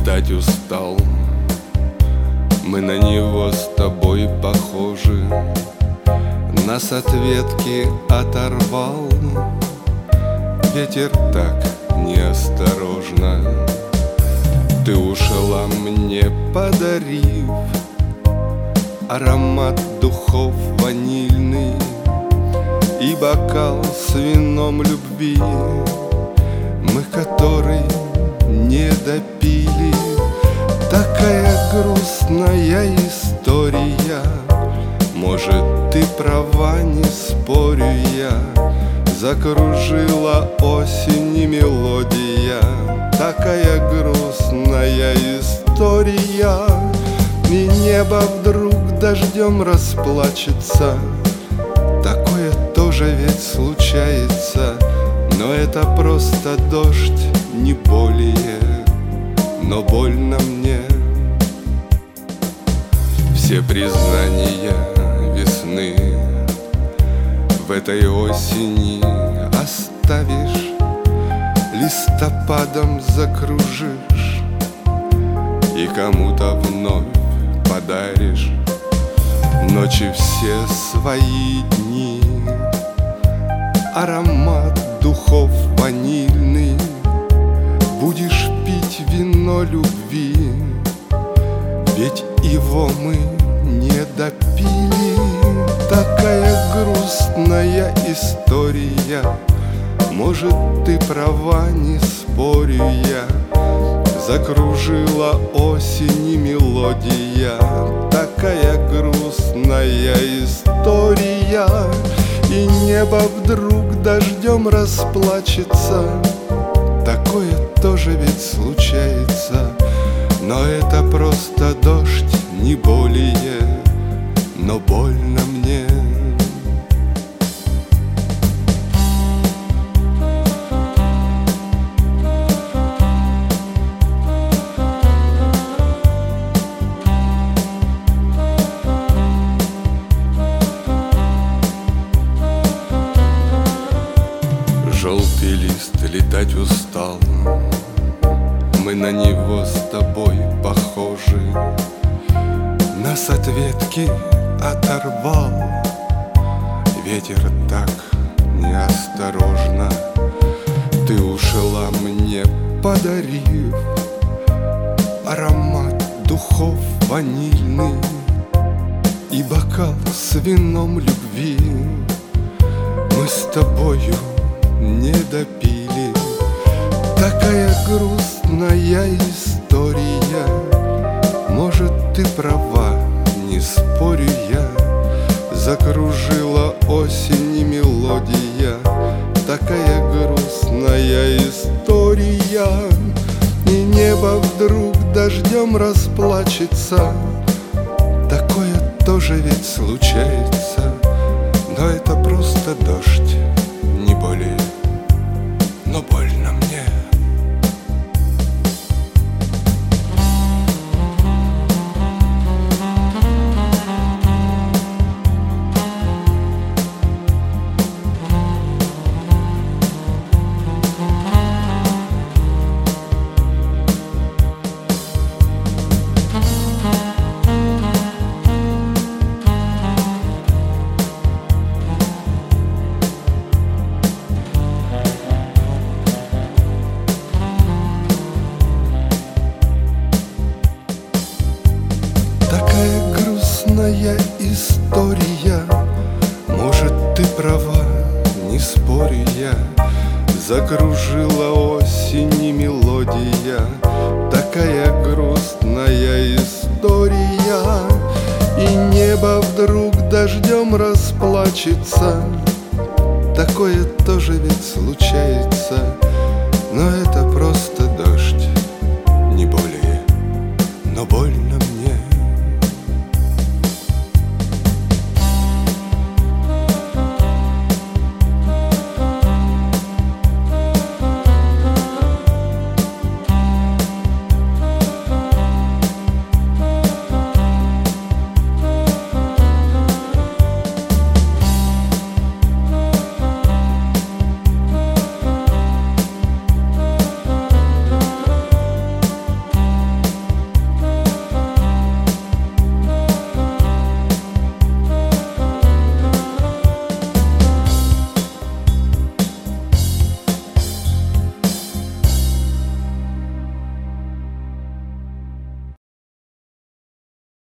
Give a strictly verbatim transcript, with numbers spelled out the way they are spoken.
Летать устал, мы на него с тобой похожи. Нас от ветки оторвал ветер так неосторожно. Ты ушла мне, подарив аромат духов ванильный и бокал с вином любви, мы который не допили. Такая грустная история, может, ты права, не спорю я. Закружила осень и мелодия, такая грустная история. И небо вдруг дождем расплачется, такое тоже ведь случается. Но это просто дождь, не более, но больно мне. Все признания весны в этой осени оставишь, листопадом закружишь и кому-то вновь подаришь. Ночи все свои дни, аромат духов ванильный, будешь пить вино любви, ведь его мы не допили. Такая грустная история, может, ты права, не спорю я. Закружила осень и мелодия, такая грустная история. И небо вдруг дождем расплачется, такое тоже ведь случается. Но это просто дождь, не более, но больно мне. Желтый лист летать устал, мы на него с тобой похожи. Нас от ветки оторвал ветер так неосторожно. Ты ушла мне, подарив аромат духов ванильный и бокал с вином любви, мы с тобою не допили. Такая грустная история, может, ты права, не спорю я. Закружила осень и мелодия, такая грустная история. И небо вдруг дождем расплачется, такое тоже ведь случается. Но это просто дождь, не более, но больно мне. Такая грустная история, может, ты права, не спорю я. Закружила осень и мелодия, такая грустная история. И небо вдруг дождем расплачется, такое тоже ведь случается.